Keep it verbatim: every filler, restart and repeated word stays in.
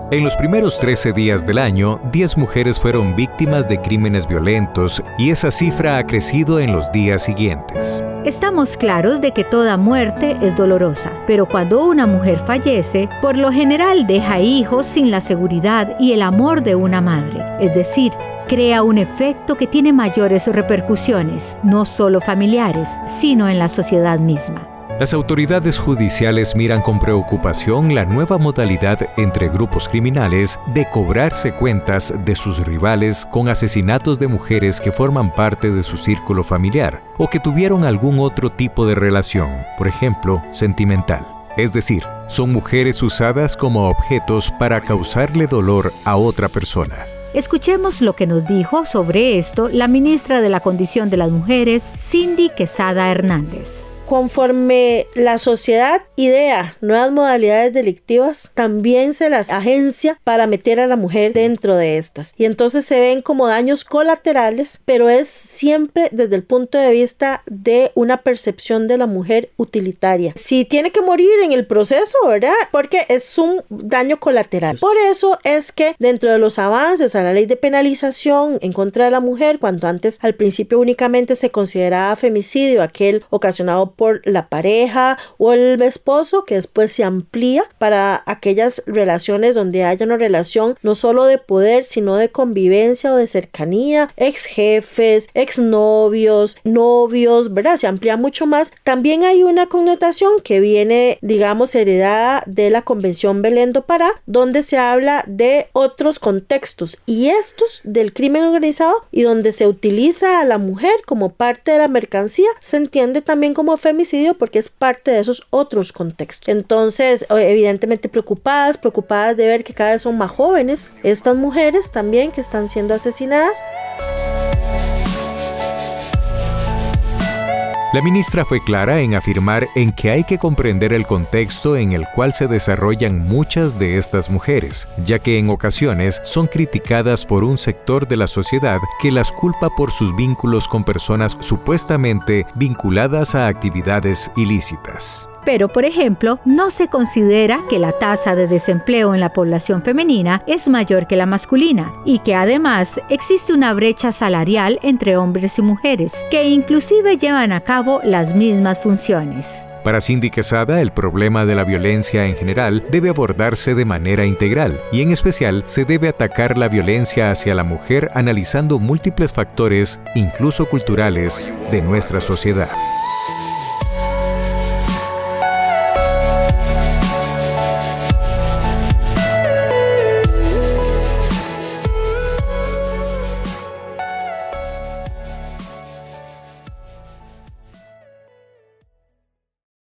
En los primeros trece días del año, diez mujeres fueron víctimas de crímenes violentos y esa cifra ha crecido en los días siguientes. Estamos claros de que toda muerte es dolorosa, pero cuando una mujer fallece, por lo general deja hijos sin la seguridad y el amor de una madre, es decir, crea un efecto que tiene mayores repercusiones, no solo familiares, sino en la sociedad misma. Las autoridades judiciales miran con preocupación la nueva modalidad entre grupos criminales de cobrarse cuentas de sus rivales con asesinatos de mujeres que forman parte de su círculo familiar o que tuvieron algún otro tipo de relación, por ejemplo, sentimental. Es decir, son mujeres usadas como objetos para causarle dolor a otra persona. Escuchemos lo que nos dijo sobre esto la ministra de la Condición de las Mujeres, Cindy Quesada Hernández. Conforme la sociedad idea nuevas modalidades delictivas, también se las agencia para meter a la mujer dentro de estas. Y entonces se ven como daños colaterales, pero es siempre desde el punto de vista de una percepción de la mujer utilitaria. Si tiene que morir en el proceso, ¿verdad? Porque es un daño colateral. Por eso es que dentro de los avances a la ley de penalización en contra de la mujer, cuando antes al principio únicamente se consideraba femicidio aquel ocasionado por la pareja o el esposo, que después se amplía para aquellas relaciones donde haya una relación no solo de poder, sino de convivencia o de cercanía, ex jefes, ex novios, novios, ¿verdad? Se amplía mucho más. También hay una connotación que viene, digamos, heredada de la Convención Belén do Pará, donde se habla de otros contextos y estos del crimen organizado y donde se utiliza a la mujer como parte de la mercancía, se entiende también como femicidio porque es parte de esos otros contextos. Entonces, evidentemente preocupadas, preocupadas de ver que cada vez son más jóvenes estas mujeres también que están siendo asesinadas. La ministra fue clara en afirmar en que hay que comprender el contexto en el cual se desarrollan muchas de estas mujeres, ya que en ocasiones son criticadas por un sector de la sociedad que las culpa por sus vínculos con personas supuestamente vinculadas a actividades ilícitas. Pero, por ejemplo, no se considera que la tasa de desempleo en la población femenina es mayor que la masculina y que además existe una brecha salarial entre hombres y mujeres que inclusive llevan a cabo las mismas funciones. Para Cindy Quesada, el problema de la violencia en general debe abordarse de manera integral y en especial se debe atacar la violencia hacia la mujer analizando múltiples factores, incluso culturales, de nuestra sociedad.